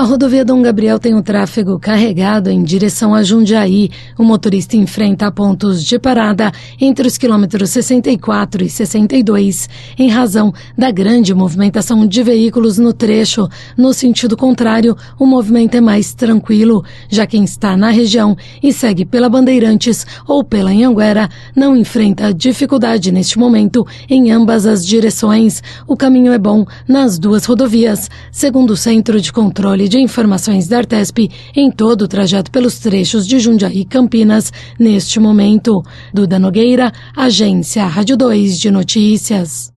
A rodovia Dom Gabriel tem o tráfego carregado em direção a Jundiaí. O motorista enfrenta pontos de parada entre os quilômetros 64 e 62, em razão da grande movimentação de veículos no trecho. No sentido contrário, o movimento é mais tranquilo. Já quem está na região e segue pela Bandeirantes ou pela Anhanguera não enfrenta dificuldade neste momento em ambas as direções. O caminho é bom nas duas rodovias, segundo o Centro de Controle de Informações da Artesp, em todo o trajeto pelos trechos de Jundiaí e Campinas, neste momento. Duda Nogueira, Agência Rádio 2 de Notícias.